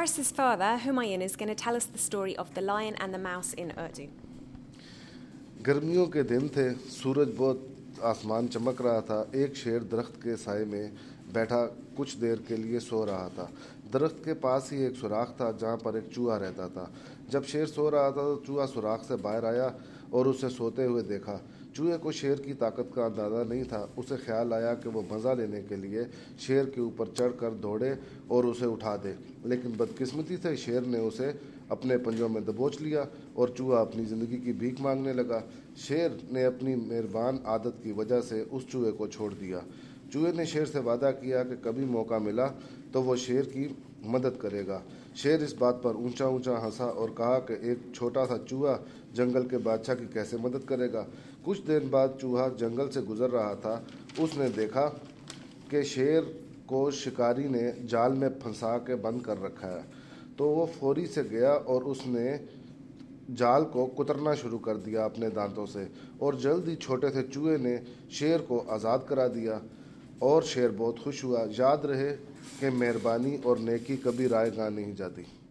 Faris's father, Humayun, is going to tell us the story of the lion and the mouse in Urdu. گرمیوں کے دن تھے، سورج بہت آسمان چمک رہا تھا۔ ایک شیر درخت کے سائے میں بیٹھا کچھ دیر کے لیے سو رہا تھا۔ درخت کے پاس ہی ایک سوراخ تھا جہاں پر ایک چوہا رہتا تھا۔ جب شیر سو رہا تھا تو چوہا سوراخ سے باہر آیا اور اسے سوتے ہوئے دیکھا۔ چوہے کو شیر کی طاقت کا اندازہ نہیں تھا۔ اسے خیال آیا کہ وہ مزہ لینے کے لیے شیر کے اوپر چڑھ کر دوڑے اور اسے اٹھا دے، لیکن بدقسمتی سے شیر نے اسے اپنے پنجوں میں دبوچ لیا اور چوہا اپنی زندگی کی بھیک مانگنے لگا۔ شیر نے اپنی مہربان عادت کی وجہ سے اس چوہے کو چھوڑ دیا۔ چوہے نے شیر سے وعدہ کیا کہ کبھی موقع ملا تو وہ شیر کی مدد کرے گا۔ شیر اس بات پر اونچا اونچا ہنسا اور کہا کہ ایک چھوٹا سا چوہا جنگل کے بادشاہ کی کیسے مدد کرے گا۔ کچھ دن بعد چوہا جنگل سے گزر رہا تھا۔ اس نے دیکھا کہ شیر کو شکاری نے جال میں پھنسا کے بند کر رکھا ہے، تو وہ فوری سے گیا اور اس نے جال کو کترنا شروع کر دیا اپنے دانتوں سے، اور جلد ہی چھوٹے سے چوہے نے شیر کو آزاد کرا دیا اور شیر بہت خوش ہوا۔ یاد رہے کہ مہربانی اور نیکی کبھی رائے گاہ نہیں جاتی۔